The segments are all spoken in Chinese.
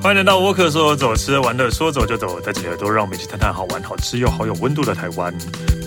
欢迎来到沃克说走，吃玩乐说走就走，带起耳朵，让我们一起探探好玩、好吃又好有温度的台湾。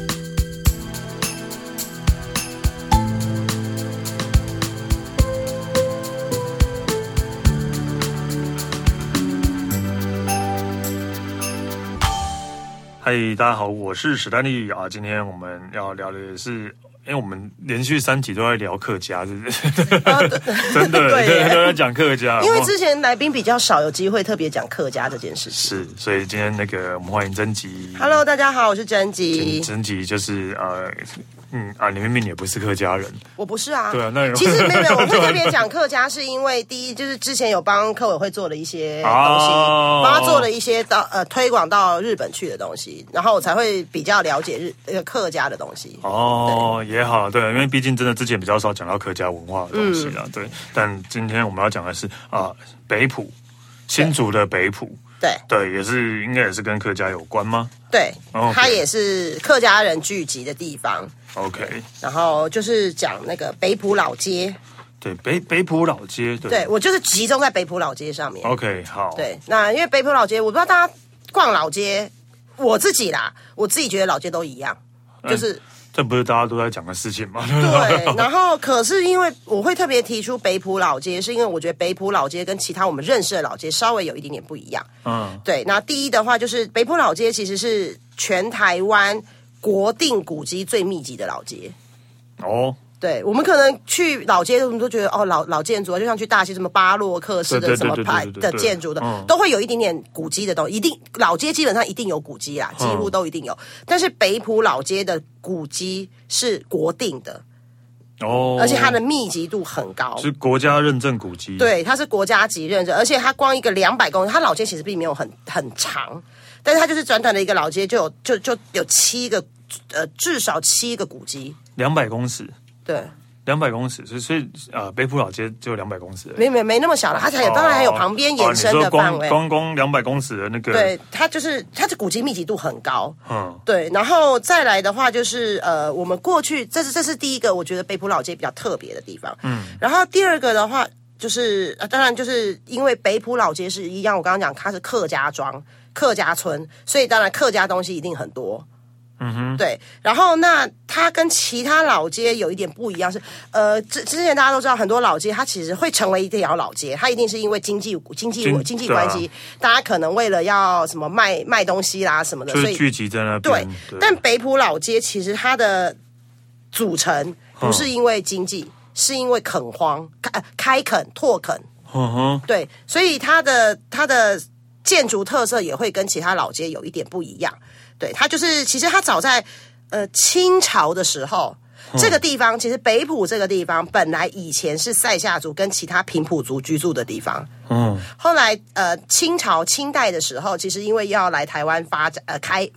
嗨，大家好，我是史丹利啊。今天我们要聊的是，因为我们连续3集都在聊客家，是不是？真的，对，都在讲客家。 因为之前来宾比较少，有机会特别讲客家这件事情。 是，所以今天我们欢迎甄吉。 Hello， 大家好，我是甄吉。 甄吉就是你明明也不是客家人， 我不是啊。 对啊，那其实没有，我会特别讲客家，是因为第一就是之前有帮客委会做了一些东西，帮他做了一些推广到日本去的东西，然后我才会比较了解客家的东西。 哦，也好，对，因为毕竟真的之前比较少讲到客家文化的东西啦，对。但今天我们要讲的是北埔，新竹的北埔。对，应该也是跟客家有关吗？ 对，它也是客家人聚集的地方。 OK， 然后就是讲那个北埔老街。 对，北埔老街， 对，我就是集中在北埔老街上面。 OK， 好。 对，那因为北埔老街，我不知道大家逛老街，我自己觉得老街都一样，就是这不是大家都在讲的事情吗？ 对，然后可是因为我会特别提出北埔老街，是因为我觉得北埔老街跟其他我们认识的老街稍微有一点点不一样。对，那第一的话就是北埔老街其实是全台湾国定古迹最密集的老街。哦。对，我们可能去老街，我们都觉得老建筑，就像去大溪什么巴洛克式的什么派的建筑的，都会有一点点古迹的东西。一定老街基本上一定有古迹啦，几乎都一定有。但是北埔老街的古迹是国定的。哦，而且它的密集度很高， 是国家认证古迹。 对，它是国家级认证，而且它光一个200公里，它老街其实并没有很长，但是它就是短短的一个老街就有7个，至少7个古迹 ，200公尺。 对 ，200公尺，所以北埔老街只有200公尺， 没那么小了，它当然还有旁边延伸的范围。 光200公尺的那个， 对，它的古迹密集度很高。对，然后再来的话就是我们过去这是第一个，我觉得北埔老街比较特别的地方。然后第二个的话就是当然就是因为北埔老街是一样，我刚刚讲它是客家庄、客家村，所以当然客家东西一定很多。对，然后那它跟其他老街有一点不一样是，之前大家都知道很多老街它其实会成为一条老街，它一定是因为经济关系，大家可能为了要什么卖东西啦什么的， 所以聚集在那边。 对，但北埔老街其实它的组成不是因为经济，是因为垦荒、开垦、拓垦。对，所以它的建筑特色也会跟其他老街有一点不一样。对，它就是其实它早在清朝的时候，这个地方其实北埔这个地方本来以前是塞夏族跟其他平埔族居住的地方。后来清代的时候，其实因为要来台湾发展开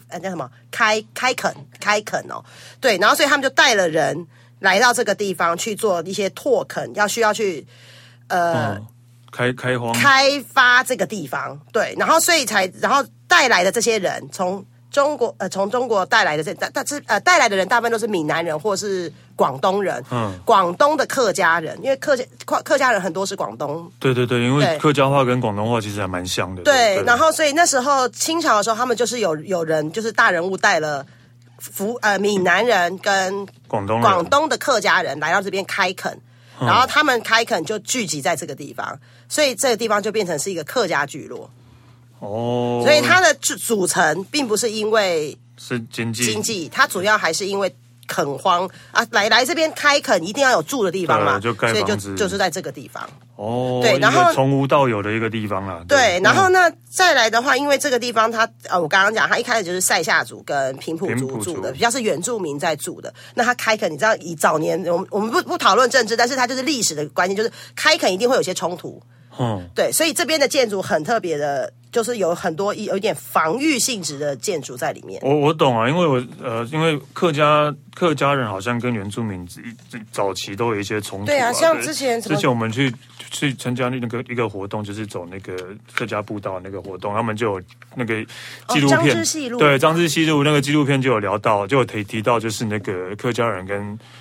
垦哦，对，然后所以他们就带了人来到这个地方去做一些拓垦，需要去开发这个地方。对，然后带来的这些人从中国带来的带来的人大部分都是闽南人或是广东人，广东的客家人，因为客家人很多是广东。对， 因为客家话跟广东话其实还蛮像的。 对，然后所以那时候清朝的时候，他们就是有人就是大人物带了闽南人跟广东的客家人来到这边开垦，然后他们开垦就聚集在这个地方，所以这个地方就变成是一个客家聚落。所以它的组成并不是因为是经济， 它主要还是因为垦荒啊，来这边开垦一定要有住的地方嘛， 就盖房子， 所以就是在这个地方。 对，然后从无到有的一个地方啦。 对，然后那再来的话，因为这个地方它我刚刚讲，它一开始就是塞夏族跟平埔族住的，比较是原住民在住的。那它开垦，你知道以早年我们不讨论政治，但是它就是历史的关系，就是开垦一定会有些冲突。对，所以这边的建筑很特别的，就是有很多有一点防御性质的建筑在里面。 我懂啊，因为因为客家人好像跟原住民早期都有一些冲突。 对啊，像之前我们去参加一个活动，就是走那个客家步道那个活动，他们就有那个纪录片，对，张之细路那个纪录片就有聊到，就有提到就是那个客家人跟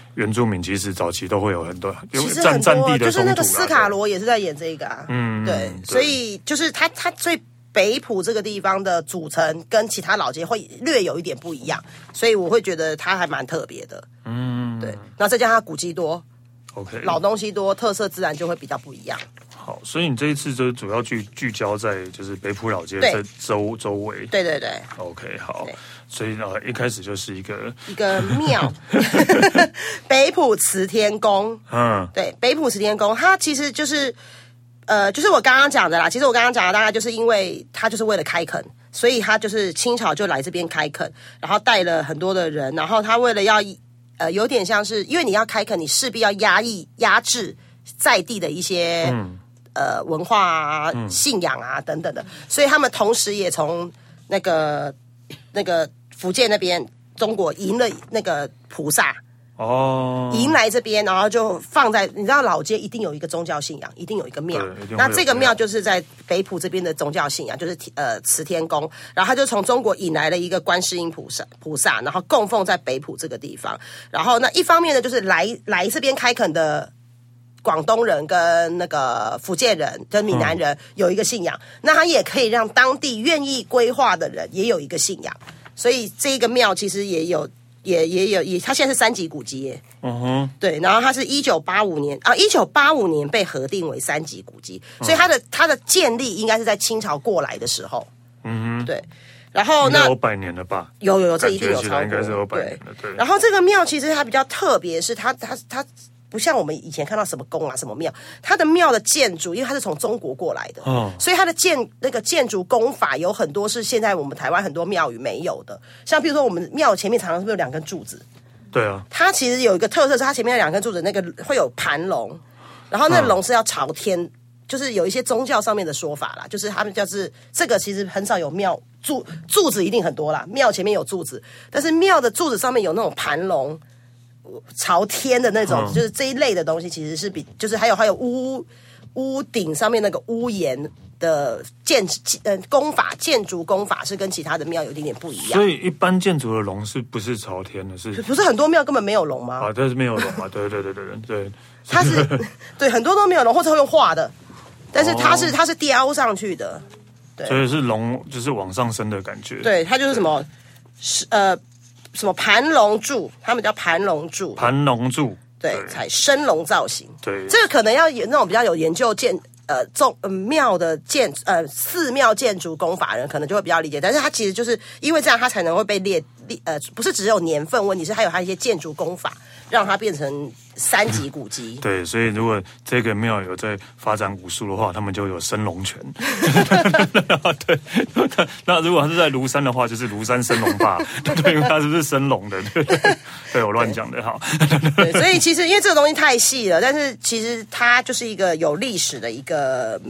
原住民其实早期都会有很多战地的冲突， 就是那个斯卡罗也是在演这个啊，对，所以就是他最北埔这个地方的组成跟其他老街会略有一点不一样，所以我会觉得它还蛮特别的，对，那再加上它古迹多 ，OK， 老东西多，特色自然就会比较不一样。 好，所以你这一次就主要聚焦在就是北埔老街这周围。 对 OK， 好，所以一开始就是一个庙北埔慈天宫。对，北埔慈天宫它其实就是就是我刚刚讲的啦，其实我刚刚讲的大概就是因为它就是为了开垦，所以他就是清朝就来这边开垦，然后带了很多的人，然后他为了要有点像是因为你要开垦，你势必要压制在地的一些文化啊、信仰啊等等的，所以他们同时也从那个福建那边中国迎了那个菩萨迎来这边，然后就放在你知道老街一定有一个宗教信仰，一定有一个庙，那这个庙就是在北埔这边的宗教信仰，就是慈天宫，然后他就从中国引来了一个观世音菩萨，然后供奉在北埔这个地方，然后那一方面呢就是来这边开垦的广东人跟那个福建人跟闽南人有一个信仰，那他也可以让当地愿意规划的人也有一个信仰，所以这个庙其实也它现在是3级古迹耶。对，然后它是1985年被核定为3级古迹，所以它的建立应该是在清朝过来的时候。对。然后那有100年了吧？ 有，这一定有超过， 应该是有100年了。对。 然后这个庙其实它比较特别，是它不像我们以前看到什么宫啊、什么庙，它的庙的建筑，因为它是从中国过来的，所以它的建筑工法有很多是现在我们台湾很多庙宇没有的。像比如说我们庙前面常常是不是有2根柱子？对啊，它其实有一个特色是它前面的2根柱子那个会有盘龙，然后那龙是要朝天，就是有一些宗教上面的说法啦，就是他们就是这个其实很少有庙柱子一定很多啦，庙前面有柱子，但是庙的柱子上面有那种盘龙。朝天的那种，就是这一类的东西，其实是就是还有屋顶上面那个屋檐的工法，建筑工法是跟其他的庙有一点不一样。 所以一般建筑的龙是不是朝天的？ 不是很多庙根本没有龙吗？ 但是没有龙嘛，对， 它是对很多都没有龙，或者会用画的，但是它是雕上去的，对， 所以是龙就是往上升的感觉。 对，它就是什么盘龙柱，他们叫盘龙柱，对，采升龙造型。对，这个可能要有那种比较有研究庙的寺庙建筑工法人可能就会比较理解，但是它其实就是因为这样，它才能会被不是只有年份问题，是还有它一些建筑工法，让它变成3级古迹。 对，所以如果这个庙有在发展武术的话，他们就有升龙拳。对，那如果他是在庐山的话，就是庐山升龙霸。对，因为他是升龙的。对，我乱讲的好。 对，所以其实因为这个东西太细了，但是其实它就是一个有历史的一个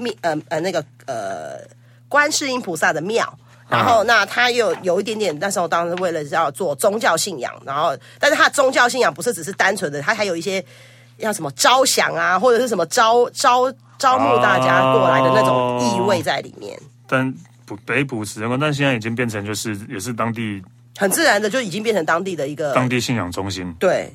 观世音菩萨的庙。然后，那他有一点点，那时候当时为了要做宗教信仰，然后，但是他的宗教信仰不是只是单纯的，他还有一些要什么招降啊，或者是什么招募大家过来的那种意味在里面。 但北埔慈天宫，但现在已经变成也是当地很自然的就已经变成当地的一个当地信仰中心。 对，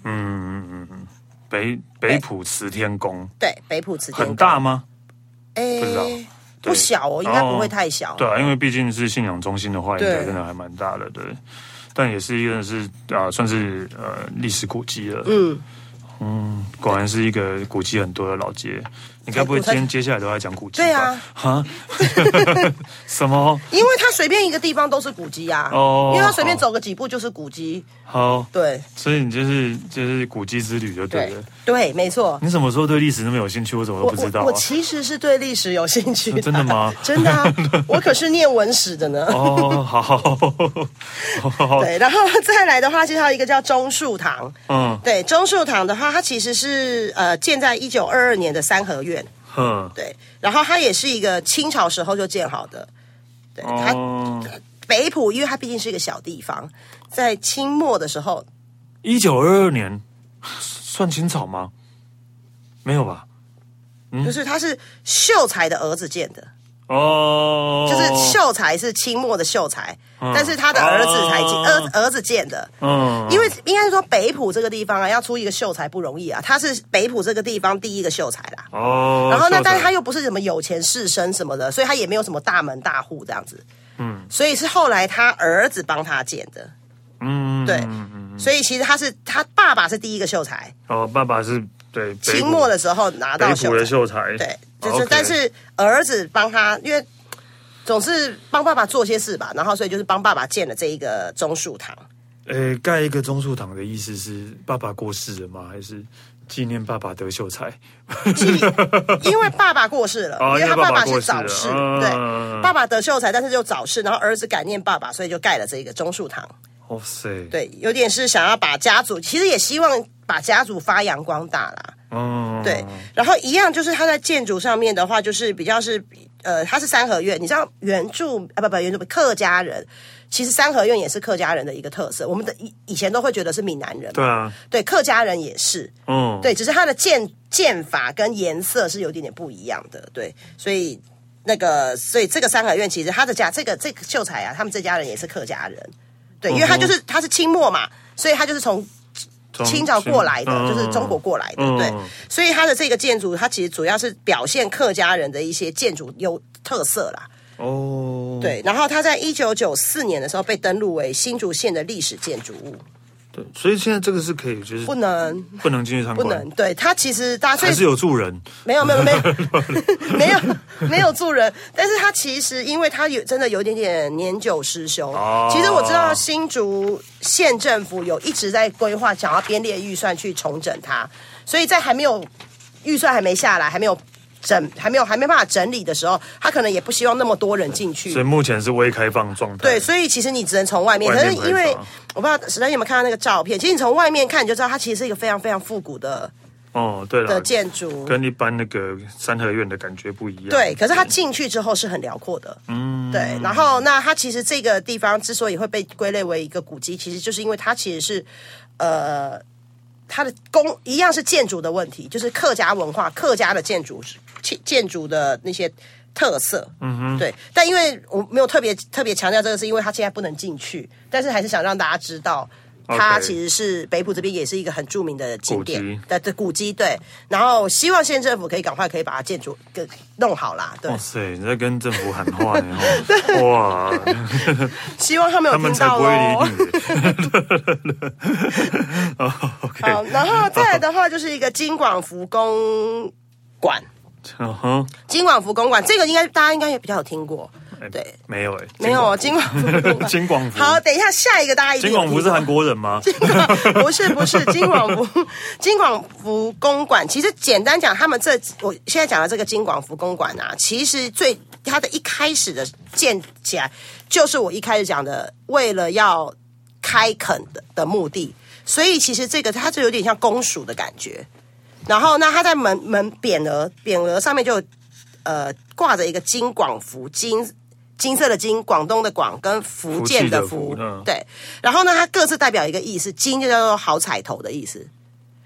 北埔慈天宫， 对，北埔慈天宫很大吗？不知道。 不小应该不会太小。 对啊，因为毕竟是信仰中心的话，应该真的还蛮大的，对。但也是一个是算是历史古迹了。果然是一个古迹很多的老街。你该不会接下来都在讲古迹吧？对啊。哈？什么？ 因为它随便一个地方都是古迹啊。因为它随便走个几步就是古迹。 好。 对。 所以你就是古迹之旅就对了。 对，没错。 你什么时候对历史那么有兴趣？我怎么都不知道我其实是对历史有兴趣的。 真的吗？ 真的啊，我可是念文史的呢。 好。 对，然后再来的话，其实还有一个叫钟树堂。对，钟树堂的话，它其实是建在1922年的三合院。对，然后它也是一个清朝时候就建好的。对，它北埔，因为它毕竟是一个小地方，在清末的时候 ，1922年算清朝吗？没有吧？ 就是他是秀才的儿子建的。 哦，就是秀才是清末的秀才，但是他的儿子才儿子建的。因为应该说北埔这个地方啊，要出一个秀才不容易啊，他是北埔这个地方第一个秀才啦。然后呢，但是他又不是什么有钱士绅什么的，所以他也没有什么大门大户这样子。所以是后来他儿子帮他建的。对。所以其实他爸爸是第一个秀才。 爸爸是对清末的时候拿到北埔的秀才。 对。就是，但是儿子帮他，因为总是帮爸爸做些事吧，然后所以就是帮爸爸建了这一个钟树堂。 盖一个钟树堂的意思是爸爸过世了吗？还是纪念爸爸得秀才？ 因为爸爸过世了，因为他爸爸是早逝，对，爸爸得秀才，但是就早逝，然后儿子感念爸爸，所以就盖了这个钟树堂。 哇塞， 对，有点是想要把家族，其实也希望把家族发扬光大啦。对，然后一样就是它在建筑上面的话，就是比较是它是三合院，你知道原住客家人，其实三合院也是客家人的一个特色。我们的以前都会觉得是闽南人嘛， 对啊， 对，客家人也是，对，只是它的建法跟颜色是有点不一样的，对，所以这个三合院其实他的家这个秀才啊，他们这家人也是客家人，对，因为他是清末嘛，所以他就是从清朝过来的，就是中国过来的，对，所以它的这个建筑，它其实主要是表现客家人的一些建筑特色啦。对，然后它在1994年的时候被登录为新竹县的历史建筑物。 对，所以现在这个是可以，就是不能进去参观， 不能。对，它其实还是有住人， 没有住人，但是它其实因为它真的有点点年久失修。其实我知道新竹县政府有一直在规划，想要编列预算去重整它，所以在预算还没下来，还没办法整理的时候，他可能也不希望那么多人进去， 所以目前是微开放状态。 对，所以其实你只能从外面。可是因为我不知道史丹有没有看到那个照片，其实你从外面看你就知道，它其实是一个非常非常复古的对了的建筑， 跟一般那个三合院的感觉不一样。 对，可是它进去之后是很辽阔的。对。然后那它其实这个地方之所以会被归类为一个古迹，其实就是因为它其实是它的一样是建筑的问题，就是客家文化、客家的建筑的那些特色。对。但因为我没有特别强调这个，是因为它现在不能进去，但是还是想让大家知道，它其实是北埔这边也是一个很著名的景点的古迹。对。然后希望县政府可以赶快把它建筑给弄好啦。对。 哇塞，你在跟政府喊话呢。哇， 希望他们有听到咯。好，然后再来的话就是一个金广福公馆。金广福公馆这个大家应该也比较有听过。对， 没有没有金广福。 金广福。 好，等一下下一个大家一定有听过。 金广福是韩国人吗？ 不是金广福公馆。其实简单讲，他们我现在讲的这个金广福公馆啊，其实它的一开始的建起来，就是我一开始讲的，为了要开垦的目的，所以其实这个它就有点像公署的感觉。然后那它在门匾额上面就挂着一个金广福，金色的金，广东的广，跟福建的福。对。然后呢，它各自代表一个意思，金就叫做好彩头的意思。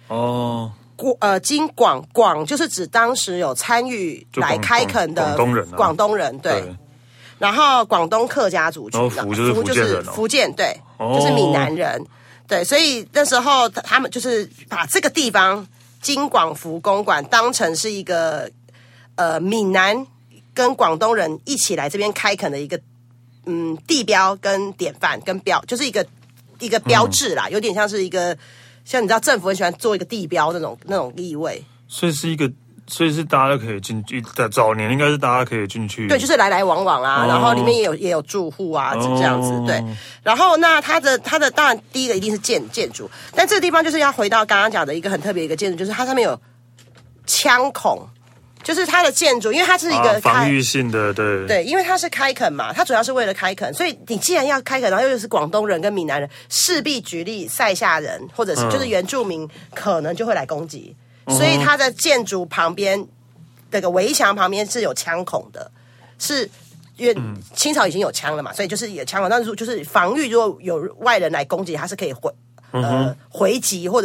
金广就是指当时有参与来开垦的广东人。对。然后广东客家族群， 福就是福建，对，就是闽南人。对，所以那时候他们就是把这个地方金广福公馆当成是一个闽南跟广东人一起来这边开垦的一个地标跟典范跟就是一个标志啦，有点像是一个像你知道政府很喜欢做一个地标那种意味， 所以是大家都可以进去，早年应该是大家可以进去， 对，就是来来往往啊，然后里面也有住户啊，这样子，对。然后那它的当然第一个一定是建筑，但这个地方就是要回到刚刚讲的一个很特别的一个建筑，就是它上面有枪孔，就是它的建筑，因为它是一个防御性的，对， 因为它是开垦嘛，它主要是为了开垦，所以你既然要开垦，然后又是广东人跟闽南人，势必举例塞夏人或者是就是原住民，可能就会来攻击。所以它的建筑旁边那个围墙旁边是有枪孔的，是因为清朝已经有枪了嘛，所以就是有枪孔，但是就是防御如果有外人来攻击，它是可以回击或者是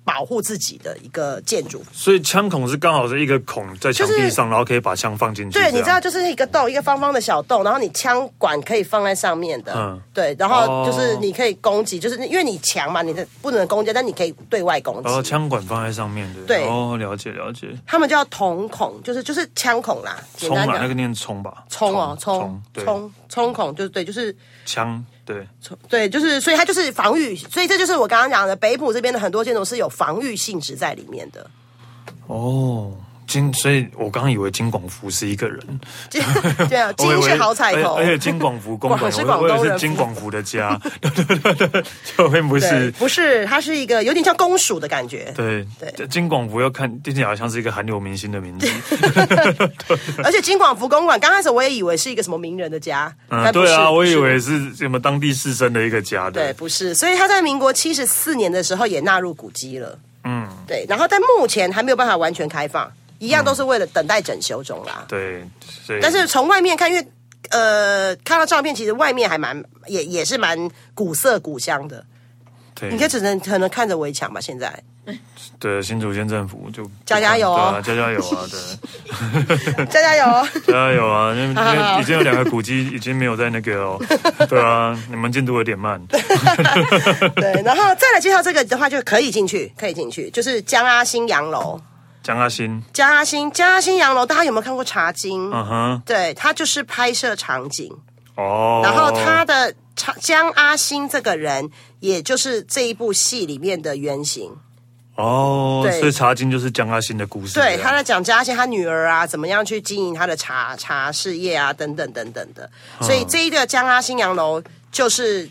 保护自己的一个建筑。 所以枪孔是刚好是一个孔在墙壁上，然后可以把枪放进去。 对，你知道就是一个洞，一个方方的小洞，然后你枪管可以放在上面的。对，然后就是你可以攻击，就是因为你墙嘛，你的不能攻击，但你可以对外攻击。 哦，枪管放在上面的。 对， 哦，了解了解。 他们叫瞳孔，就是枪孔啦。 冲嘛，那个念冲吧。 冲孔就是对，就是枪。 对，就是所以它就是防御，所以这就是我刚刚讲的北埔这边的很多建筑是有防御性质在里面的。 哦。所以我刚刚以为金广福是一个人， 对啊，金是好彩头， 而且金广福公馆我以为是金广福的家，对，就并不是， 不是，它是一个有点像公署的感觉。 对，金广福要看听起来好像是一个韩流明星的名字， 而且金广福公馆刚开始我也以为是一个什么名人的家， 对啊，我以为是什么当地士绅的一个家， 对，不是，所以他在民国74年的时候也纳入古迹了，对，然后但目前还没有办法完全开放。一样都是为了等待整修中啦。 对， 但是从外面看，因为看到照片，其实外面还也是蛮古色古香的。对，你可能看着围墙吧，现在。 对，新竹县政府就加油哦， 加油啊，对， 加油哦， 加油啊！因为已经有2个古迹已经没有在那个哦，对啊，你们进度有点慢。 对，然后再来介绍这个的话，就可以进去，就是江阿新洋楼。 江阿新洋楼，大家有没有看过《茶经》？对，它就是拍摄场景。然后他的江阿新这个人，也就是这一部戏里面的原型。 所以《茶经》就是江阿新的故事。 对，他在讲江阿新他女儿啊，怎么样去经营他的茶事业啊，等等等等的。所以这一个江阿新洋楼就是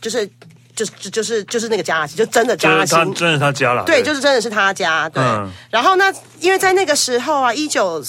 那个江阿新，就真的江阿新， 真的是他家了。 对，就是真的是他家。对，然后那因为在那个时候啊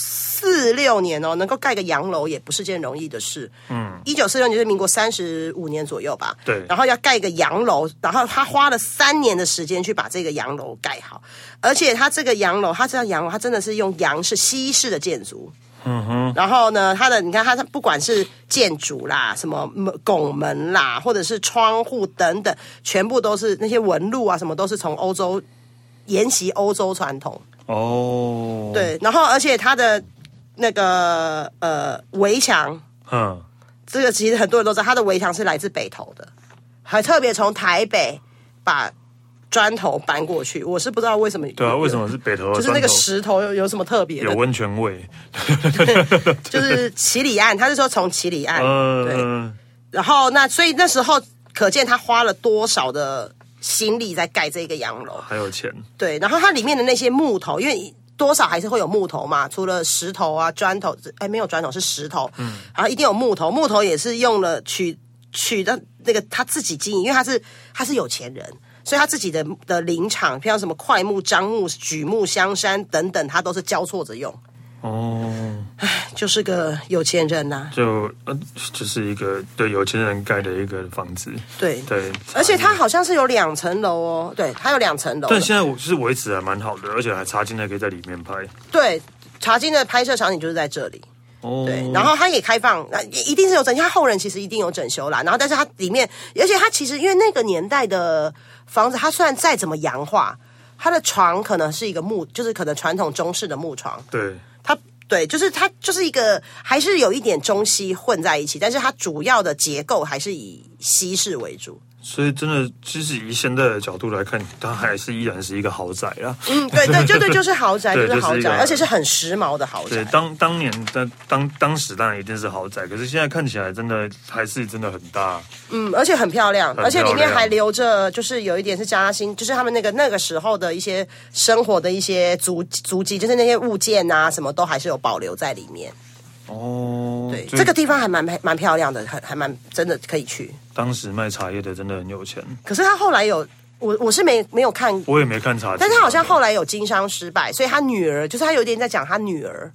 ，1946年哦，能够盖个洋楼也不是件容易的事。1946年就是民国35年左右吧。 对， 然后要盖一个洋楼，然后他花了3年的时间去把这个洋楼盖好，而且他这个洋楼，他真的是用洋式西式的建筑。然后呢，你看它不管是建筑啦，什么拱门啦，或者是窗户等等，全部都是那些纹路啊，什么都是从欧洲沿袭欧洲传统。对，然后而且它的那个围墙，这个其实很多人都知道，它的围墙是来自北投的，还特别从台北把砖头搬过去，我是不知道为什么。 对啊，为什么是北投的砖头？ 就是那个石头有什么特别的？ 有温泉味。 就是七里岸，他是说从七里岸。对。然后所以那时候可见他花了多少的心力在盖这个洋楼， 还有钱。对， 然后它里面的那些木头，因为多少还是会有木头嘛，除了石头啊、砖头，没有砖头是石头。然后一定有木头，木头也是用了取的那个他自己经营，因为他是有钱人。所以他自己的林场，譬如什么块木、樟木、榉木、香山等等，他都是交错着用。就是个有钱人呐。 就是一个对有钱人盖的一个房子。对， 而且他好像是有2层楼哦。对，他有2层楼。 但现在就是维持还蛮好的，而且还茶经还可以在里面拍。 对，茶经的拍摄场景就是在这里。对，然后它也开放，一定是有整修，它后人其实一定有整修啦。然后，但是它里面，而且它其实因为那个年代的房子，它虽然再怎么洋化，它的床可能是一个就是可能传统中式的木床。对，就是它就是一个还是有一点中西混在一起，但是它主要的结构还是以西式为主。 所以真的，其实以现在的角度来看，它还是依然是一个豪宅啦。 对，就是豪宅，就是豪宅，而且是很时髦的豪宅。 对，当年的当时当然一定是豪宅，可是现在看起来真的还是真的很大。 而且很漂亮，而且里面还留着，就是有一点是嘉兴，就是他们那个时候的一些生活的一些足迹，就是那些物件啊，什么都还是有保留在里面。对，这个地方还蛮漂亮的，还蛮真的可以去。 当时卖茶叶的真的很有钱， 可是他后来有我是没有看， 我也没看茶， 但是他好像后来有经商失败，所以他女儿就是他有点在讲他女儿。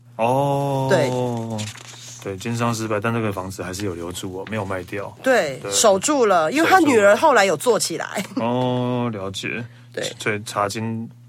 对，经商失败，但这个房子还是有留住没有卖掉。 对，守住了，因为他女儿后来有做起来。 了解。对，所以茶经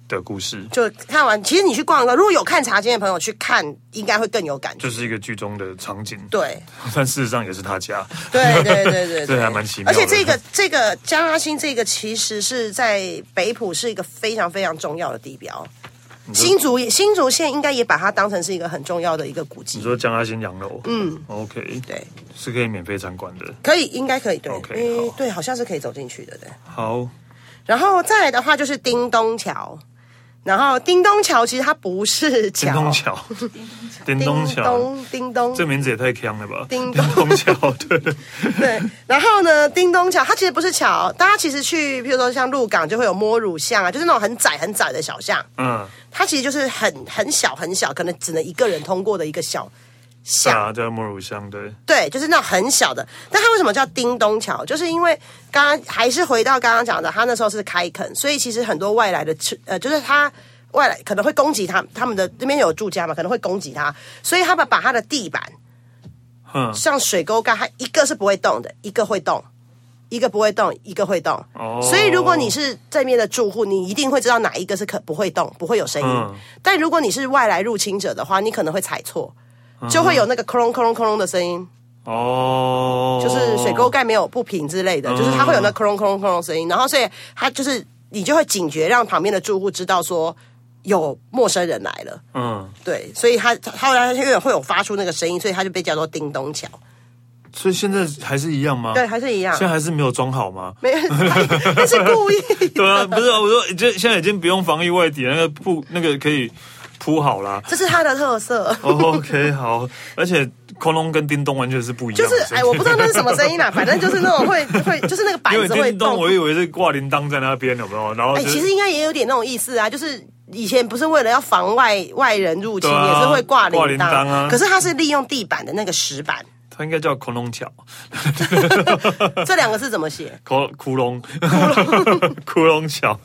的故事。 就看完，其实你去逛一个，如果有看茶经的朋友去看，应该会更有感觉。 就是一个剧中的场景， 对， 但事实上也是他家。 对， 这还蛮奇妙的。 而且这个江阿兴这个其实是在北埔是一个非常非常重要的地标。新竹县应该也把它当成是一个很重要的一个古迹。 你说江阿兴洋楼，OK， 对， 是可以免费参观的， 可以，应该可以，对 ，OK， 对，好像是可以走进去的，对。 好， 然后再来的话就是叮咚桥，然后叮咚桥其实它不是桥， 叮咚桥， 叮咚， 这名字也太强了吧？ 叮咚桥，对。 然后呢，叮咚桥它其实不是桥，大家其实去，譬如说像鹿港就会有摸乳巷啊，就是那种很窄的小巷，它其实就是很小，可能只能一个人通过的一个小巷， 叫摸乳巷， 对，就是那种很小的。但它为什么叫叮咚桥？就是因为刚刚还是回到刚刚讲的，它那时候是开垦，所以其实很多外来的就是它外来可能会攻击他们的那边有住家嘛，可能会攻击它，所以他们把它的地板，像水沟盖，它一个是不会动的，一个会动。一个不会动，一个会动，所以如果你是这边的住户，你一定会知道哪一个是不会动，不会有声音。但如果你是外来入侵者的话，你可能会踩错，就会有那个哐隆哐隆哐隆的声音。就是水沟盖没有不平之类的，就是它会有那哐隆哐隆哐隆的声音，然后所以它就是你就会警觉，让旁边的住户知道说有陌生人来了。对，所以它会有发出那个声音，所以它就被叫做叮咚桥。 所以现在还是一样吗？ 对，还是一样。 现在还是没有装好吗？ 没有，那是故意的。 对啊，不是我说，现在已经不用防疫外底，那个可以铺好啦。 这是它的特色。 OK， 好，而且空隆跟叮咚完全是不一样的。 就是我不知道那是什么声音啦，反正就是那种会，就是那个板子会动。 因为叮咚，我以为是挂铃铛在那边，有没有？然后其实应该也有点那种意思啊，就是以前不是为了要防外人入侵，也是会挂铃铛啊。 可是它是利用地板的那个石板。 它应该叫空隆桥， 这两个字怎么写？ 窟窿桥，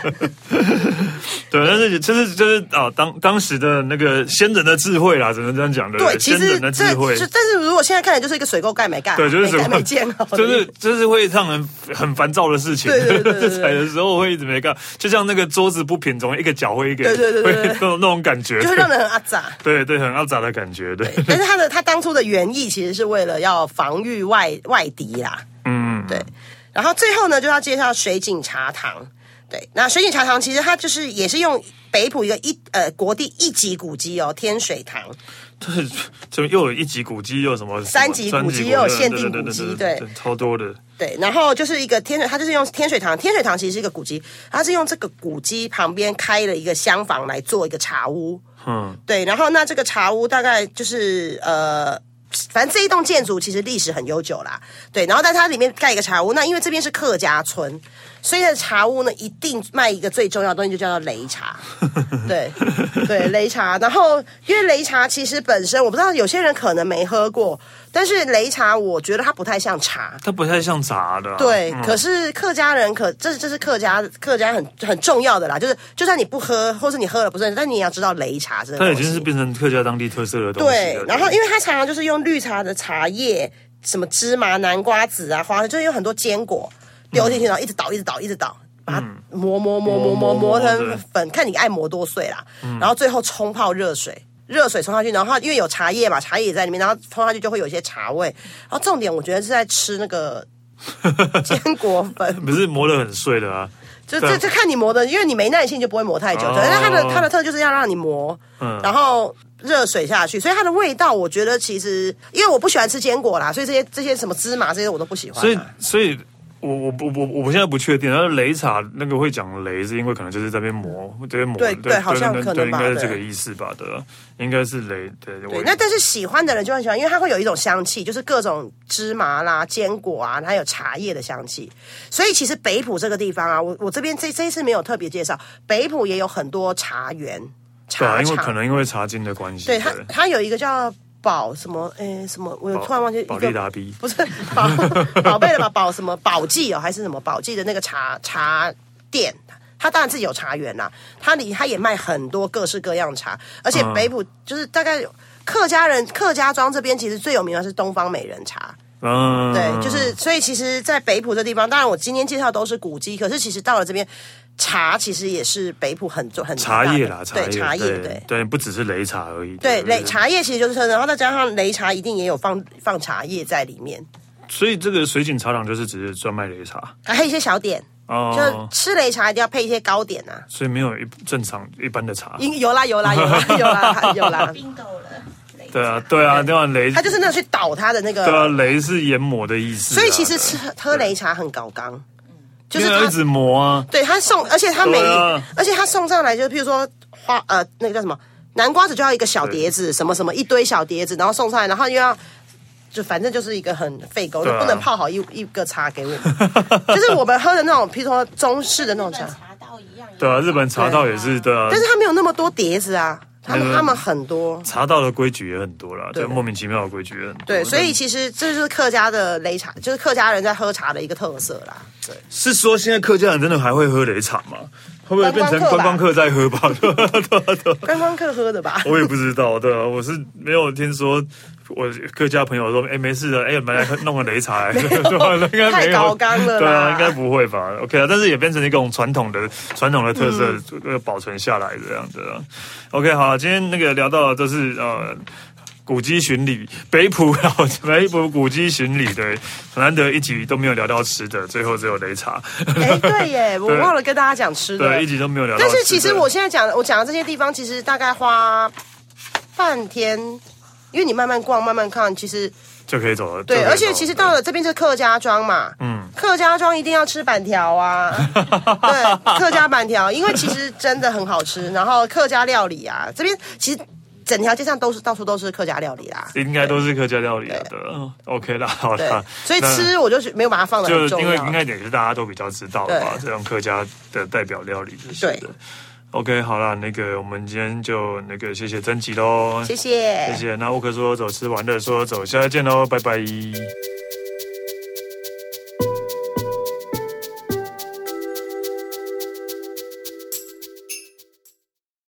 对，但是就是当时的那个先人的智慧啦，只能这样讲的。 对，其实先人的智慧。 但是如果现在看来就是一个水沟盖没盖， 对，就是没建好， 就是会让人很烦躁的事情。 对， 踩的时候会一直没盖，就像那个桌子不平，总一个脚会一个， 对， 那种感觉， 就会让人很阿杂。 对，很阿杂的感觉。对， 但是他当初的原意其实是为了要防御外敌啦。对。然后最后呢，就要介绍水井茶堂。对，那水井茶堂其实它就是也是用北埔一个国地一级古迹哦，天水堂。 对，这又有一级古迹，又有什么 3级古迹，又有限定古迹，对， 超多的。 对，然后就是一个它就是用天水堂，天水堂其实是一个古迹，它是用这个古迹旁边开了一个厢房来做一个茶屋。对，然后那这个茶屋大概就是反正这一栋建筑其实历史很悠久啦，对，然后在它里面盖一个茶屋，那因为这边是客家村，所以茶屋呢一定卖一个最重要的东西，就叫做擂茶。对，擂茶。然后因为擂茶其实本身我不知道有些人可能没喝过，但是擂茶我觉得它不太像茶， 它不太像茶的。 对，可是客家人这是客家很重要的啦，就是就算你不喝，或是你喝了不是，但你也要知道擂茶这个东西。 它已经是变成客家当地特色的东西了。 对，然后因为它常常就是用绿茶的茶叶，什么芝麻、南瓜子啊、花生，就是有很多坚果丢进去，然后一直倒，把它磨成粉，看你爱磨多碎啦。然后最后冲泡热水冲下去，然后它因为有茶叶嘛，茶叶也在里面，然后冲下去就会有一些茶味。然后重点我觉得是在吃那个坚果粉， 不是磨得很碎的啊。 就看你磨的，因为你没耐性就不会磨太久。但它的特就是要让你磨，然后热水下去，所以它的味道我觉得其实，因为我不喜欢吃坚果啦，所以这些什么芝麻这些我都不喜欢。 所以我现在不确定，但是擂茶那个会讲擂，是因为可能就是这边磨， 对，好像可能吧， 应该是这个意思吧的，应该是擂。对， 那但是喜欢的人就很喜欢，因为它会有一种香气，就是各种芝麻啦、坚果啊，还有茶叶的香气。所以其实北埔这个地方啊，我这边这一次没有特别介绍，北埔也有很多茶园、茶厂，因为茶经的关系。 对，它有一个叫宝什么什么，我突然忘记宝利达 B 不是宝贝了吧？宝什么宝记还是什么宝记的那个茶店，他当然自己有茶园啦，他也卖很多各式各样的茶，而且北埔就是大概客家庄这边其实最有名的是东方美人茶。对，就是所以其实，在北埔这地方，当然我今天介绍都是古迹，可是其实到了这边， 茶其实也是北埔很茶叶啦， 对茶叶， 对，不只是擂茶而已。 对，茶叶其实就是，然后再加上擂茶一定也有放茶叶在里面。 所以这个水井茶坊就是只是专卖擂茶， 还有一些小点。就是吃擂茶一定要配一些糕点啊。 所以没有正常一般的茶。 有啦。冰斗了。 对啊，那碗擂， 它就是那去倒它的那个。 对啊，擂是研磨的意思。 所以其实喝擂茶很高纲。 就是他一直磨啊， 对他送，而且他而且他送上来，就譬如说那个叫什么南瓜子就要一个小碟子，什么什么一堆小碟子，然后送上来，然后又要就反正就是一个很费工，就不能泡好一个茶给我们，就是我们喝的那种，譬如说中式的那种茶道一样。 对啊，日本茶道也是对啊， 但是他没有那么多碟子啊。他们很多茶道的规矩也很多啦，就莫名其妙的规矩也很多。 对，所以其实这就是客家的擂茶，就是客家人在喝茶的一个特色啦。对， 是说现在客家人真的还会喝擂茶吗？会不会变成观光客在喝吧？ 观光客喝的吧？ 我也不知道，对啊，我是没有听说。我客家朋友说：“没事的，我们来弄个擂茶来，应该太高纲了， 对啊，应该不会吧 ？OK 啊，但是也变成一种传统的特色，保存下来这样子啊。OK， 好，今天那个聊到的都是古迹巡礼，北埔古迹巡礼，对，难得一集都没有聊到吃的，最后只有擂茶。 对耶，我忘了跟大家讲吃的， 对，一集都没有聊到吃的。 但是其实我现在讲的这些地方，其实大概花半天。因为你慢慢逛、慢慢看，其实就可以走了。 对，而且其实到了这边是客家庄嘛，客家庄一定要吃板条啊，对，客家板条，因为其实真的很好吃。然后客家料理啊，这边其实整条街上到处都是客家料理啦， 应该都是客家料理的。OK 啦，好啦， 所以吃我就没有把它放得很重要， 就因为应该也是大家都比较知道的吧，这种客家的代表料理这些的。OK， 好啦，那个我们今天就谢谢珍吉喽， 谢谢。 那沃克说走吃玩乐说走，下次见喽，拜拜。